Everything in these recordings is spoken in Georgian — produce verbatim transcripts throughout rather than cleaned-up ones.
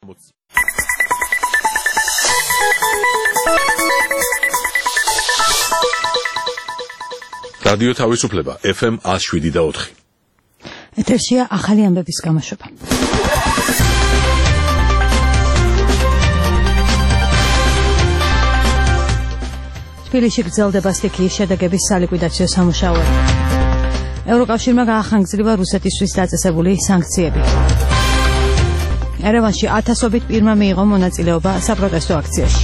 რადიო თავისუფლება ეფ ემ one oh seven და four. ეთერშია ახალი ამბების გამოშვება. თბილისში გრძელდება სტიქიის შედეგების სალიკვიდაციო სამუშაოები. ევროკავშირმა გაახანგრძლივა რუსეთისთვის დაწესებული სანქციები. ერევანში ათასობით პირმა მიიღო მონაწილეობა საპროტესტო აქციაში.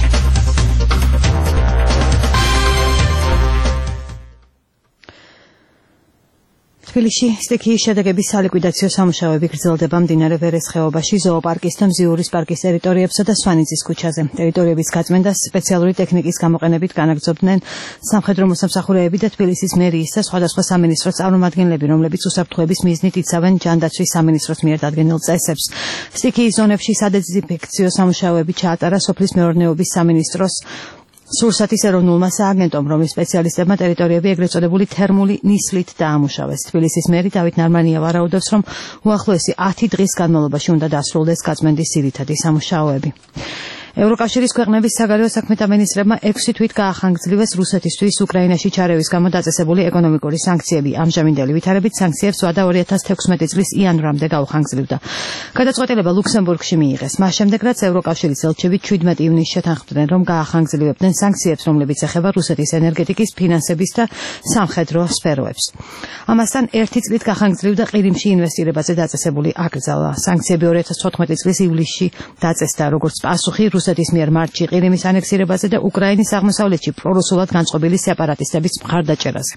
თბილისში სტიქიის შედეგების სალიკვიდაციო სამუშაოები გრძელდება მდინარე ვერეს ხეობაში, ზოოპარკის და მზიურის პარკის ტერიტორიებსა და სვანიძის ქუჩაზე. ტერიტორიების გაწმენდას სპეციალური ტექნიკის გამოყენებით განაგრძობდნენ სამხედრო მოსამსახურეები და თბილისის მერიის და სხვადასხვა სამინისტროს წარმომადგენლები, რომლებიც უსაფრთხოების მიზნით იცავენ ჯანდაცვის სამინისტროს მიერ დადგენილ წესებს. სტიქიის ზონებში სადეზინფექციო სამუშაოები ჩაატარა სოფლის მეურნეობის სამინისტროს სურსათის ეროვნულმა სააგენტომ, რომლის სპეციალისტებმა ტერიტორიები ეგრეთ წოდებული თერმული ნისლით დაამუშავეს. თბილისის მერი დავით ნარმანია ვარაუდობს, რომ უახლოესი ათი დღის განმავლობაში უნდა დასრულდეს გაწმენდის ძირითადი სამუშაოები. ევროკავშირის ქვეყნების საგარეო საქმეთა მინისტრებმა ექვსი თვით გაახანგრძლივეს რუსეთისთვის უკრაინაში ჩარევის გამო დაწესებული ეკონომიკური სანქციები. ამჟამინდელი ვითარებით სანქციებს ვადა ორი ათას თექვსმეტი წლის იანვრამდე გაუხანგრძლივდა. გადაწყვეტილება ლუქსემბურგში მიიღეს. მას შემდეგ, რაც ევროკავშირის ელჩები შვიდმეტი ივნისს შეთანხმდნენ, რომ გაახანგრძლივებდნენ სანქციებს, რომლებიც ეხება რუსეთის ენერგეტიკის, ფინანსების და სამხედრო სფეროებს. ამასთან ერთი წლით გაახანგრძლივდა ყირიმში ინვესტირებაზე დაწესებული აკრძალვა. სანქციები ორი ათას თოთხმეტი წლის ივლისში დაწესდა, როგორც პასუხი რუსეთის მიერ მარტში ყირიმის ანექსირებაზე და უკრაინის აღმოსავლეთში პრორუსულად განწყობილი სეპარატისტების მხარდაჭერაზე.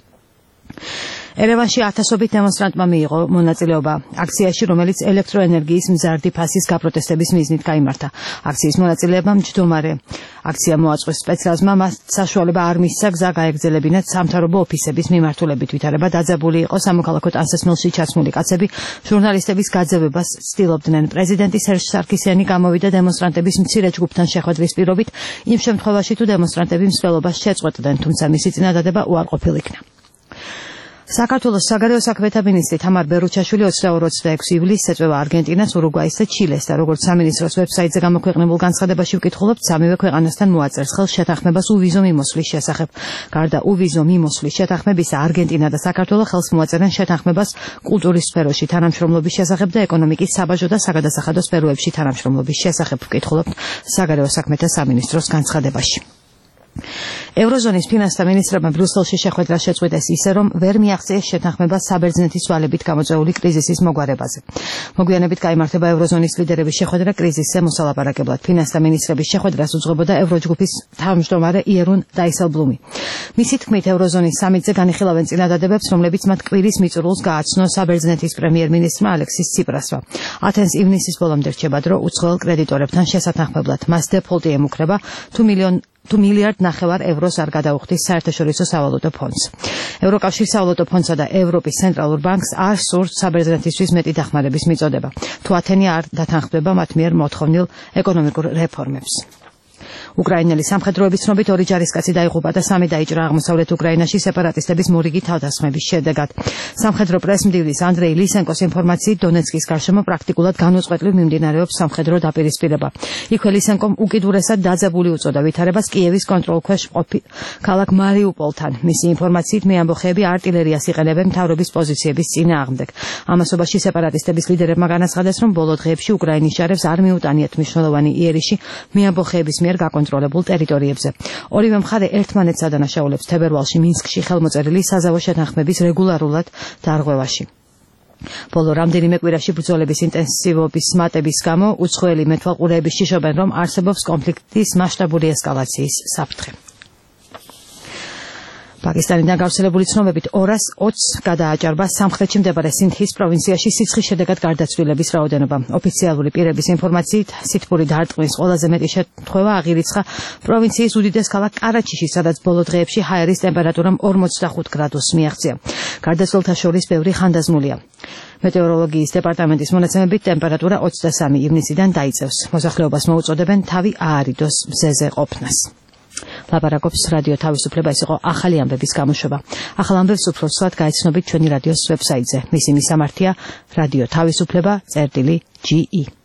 ერევანში ათასობით დემონსტრანტმა მიიღო მონაწილეობა აქციაში, რომელიც ელექტროენერგიის მზარდი ფასის გაპროტესტების მიზნით გაიმართა. აქციის მონაწილეებმა მჯდომარე აქცია მოაწყვეს სპეცრაზმა, მას საშუალება არ მისცა გზა გაეგრძელებინათ სამთავრობო ოფისების მიმართულებით. ვითარება დაძაბული იყო, სამოქალაქო ტანსაცმელში ჩასმული კაცები ჟურნალისტების გაძევებას ცდილობდნენ. პრეზიდენტი სერჟ სარქისიანი გამოვიდა დემონსტრანტების მცირე ჯგუფთან შეხვედრის პირობით, იმ შემთხვევაში თუ დემონსტრანტები მსვლელობას შეწყვეტდნენ, თუმცა მისი წინადადება უარყოფილ იქნა. საქართველოს საგარეო საქმეთა მინისტრი თამარ ბერუჩაშვილი ოცდაორი ოცდაექვსი ივლისს ეწვევა არგენტინას, ურუგვაის და ჩილეს და როგორც სამინისტროს ვებსაიტზე გამოქვეყნებულ განცხადებაში ვკითხულობთ, სამივე ქვეყანასთან მოაწერს ხელს შეთანხმებას უვიზო მიმოსვლის შესახებ. გარდა უვიზო მიმოსვლის შეთანხმებისა, არგენტინა და საქართველო ხელს მოაწერენ შეთანხმებას კულტურის სფეროში თანამშრომლობის შესახებ და ეკონომიკის, საბაჟო და საგადასახადო სფეროებში თანამშრომლობის შესახებ ვკითხულობთ საგარეო საქმეთა სამინისტროს განცხადებაში. ევროზონის ფინანსთა მინისტრებმა ბრიუსელში შეხვედრა შეწყვიტეს ისე, რომ ვერ მიაღწიეს შეთანხმებას საბერძნეთის ვალებით გამოწვეული კრიზისის მოგვარებაზე. მოგვიანებით გაიმართება ევროზონის ლიდერების შეხვედრა კრიზისზე მოსალაპარაკებლად. ფინანსთა მინისტრების შეხვედრას უძღვებოდა ევროჯგუფის თავმჯდომარე იერუნ დაისელბლუმი. მისი თქმით, ევროზონის სამიტზე განიხილავენ წინადადებებს, რომლებიც მათ კვირის მიწურულს გააცნო საბერძნეთის პრემიერ-მინისტრმა ალექსის ციპრასმა. ათენს ივნისის ბოლომდე რჩება დრო უცხოელ კრედიტორებთან შესათანხმებლად. მას დეფოლტი ემუქრება თუ მილიონ თუ მილიარდ ნახევარ ევროს არ გადაუხდის საერთაშორისო სავალუტო ფონდს. ევროკავშირის სავალუტო ფონდსა და ევროპის ცენტრალურ ბანკს არ სურთ საბერძნეთისთვის მეტი დახმარების მიწოდება, თუ ათენი არ დათანხმდება მათ მიერ მოთხოვნილ ეკონომიკურ რეფორმებს. უკრაინელი სამხედროების ცნობით ორი ჯარისკაცი დაიღუპა და სამი დაიჭრა აღმოსავლეთ უკრაინაში სეპარატისტების მორიგი თავდასხმების შედეგად. სამხედრო პრესმდივნის ანდრეი ლისენკოს ინფორმაციით, დონეცკის გარშემო პრაქტიკულად განუწყვეტლივ მიმდინარეობს სამხედრო დაპირისპირება. იქვე ლისენკომ უკიდურესად დაძაბული უწოდა ვითარებას კიევის კონტროლქვეშ მყოფ ქალაქ მარიუპოლთან. მისი ინფორმაციით, მეამბოხეები არტილერიას იყენებენ მთავრობის პოზიციების წინააღმდეგ. ამასობაში სეპარატისტების ლიდერებმა განაცხადეს, რომ ბოლო დღეებში უკრაინის ჯარებს არ მიუტანიათ მნიშვნელოვანი იერიში მეამბოხეების მიერ გაკონტროლებულ ტერიტორიებზე. ორივე მხარე ერთმანეთს ადანაშაულებს თებერვალში მინსკში ხელმოწერილი საზავო შეთანხმების რეგულარულად დარღვევაში. ბოლო რამდენიმე კვირაში ბრძოლების ინტენსივობის მატების გამო უცხოელი მეთვალყურეები შიშობენ, რომ არსებობს კონფლიქტის მასშტაბური ესკალაციის საფრთხე. პაკისტანიდან გავრცელებული ცნობებით ორას ოცს გადააჭარბა სამხრეთში მდებარე სინდჰის პროვინციაში სიცხის შედეგად გარდაცვლილების რაოდენობა. ოფიციალური პირების ინფორმაციით, სითბური დარტყმის ყველაზე მეტი შემთხვევა აღირიცხა პროვინციის უდიდეს ქალაქ კარაჩიში, სადაც ბოლო დღეებში ჰაერის ტემპერატურამ ორმოცდახუთ გრადუსს მიაღწია. გარდაცვლილთა შორის ბევრი ხანდაზმულია. მეტეოროლოგიის დეპარტამენტის მონაცემებით ტემპერატურა ოცდასამი ივნისიდან დაიწევს. მოსახლეობას მოუწოდებენ თავი აარიდოს მზეზე ყოფნას. ლაპარაკობს რადიო თავისუფლება, ეს იყო ახალი ამბების გამოშვება. ახალ ამბებს უფრო სულად გაიცნობით ჩვენი რადიოს ვებსაიტზე. მისი მისამართია რადიო თავისუფლება წერტილი ჯი ი.